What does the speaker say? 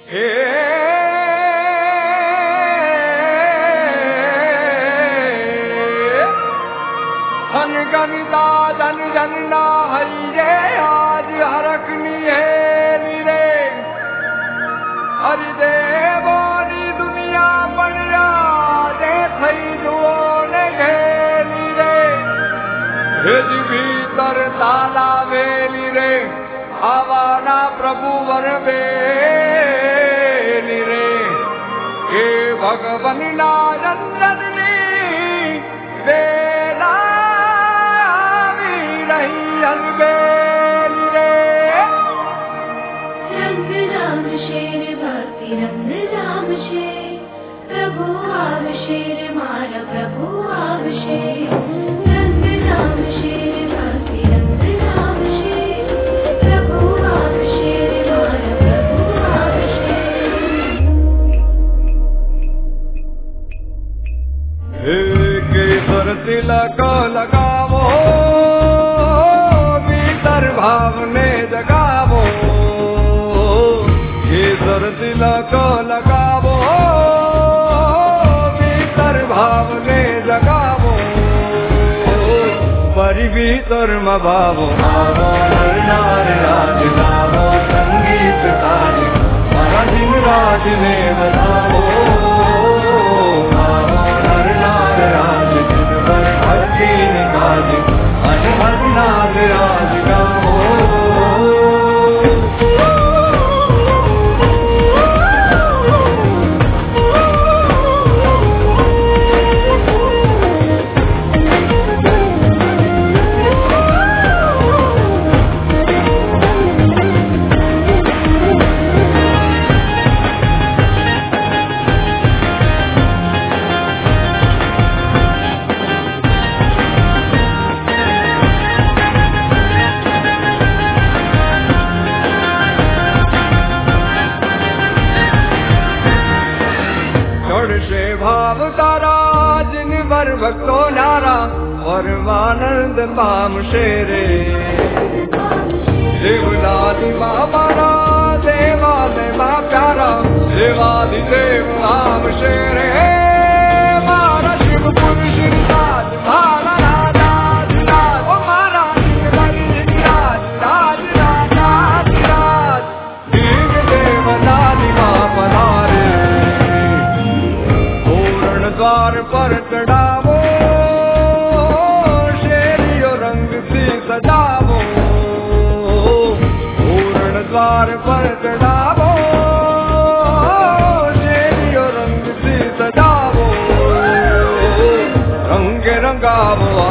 धन गनिता धन जनना हरि रे आज हरकनी है रे हरि देवानी दुनिया बनिया देख जो ने घेरी रे हृद भीतर ताला वेली रे आवाना प्रभु वर बेली रे हे भगवन नारंजन वेला रंग राम शेर भक्ति रंग राम शेर प्रभु आव शेर मारा प्रभु आव शेर रंग राम शेर भक्ति रंग राम शेर प्रभु आव शेर मारा प्रभु आव शेर केसर तिलक लगावो भावने जगावो केसर तिलक लगावो भीतर भावने जगावो परि भीतर मबावो आवो नार राज गावो संगीत ताज महाजिन राज ने बजावो आवो नर नार राज जिन पर भक्ति निकाज अनहद नाग राज गावो भक्तो नारा परमानंद पाम शेरे देवलादि महापारा देवादि महा प्यारा देवादि देव नाम शेरे मारा शिव पुरुष राज मारा राजा राज ओ मारा राज राज राज राज दीव देवलादि महापरारे पूर्ण द्वार पर चढ़ावो सजावो पूर्ण द्वार पर चढ़ावो शेरियो रंग से सजावो रंग रंगावो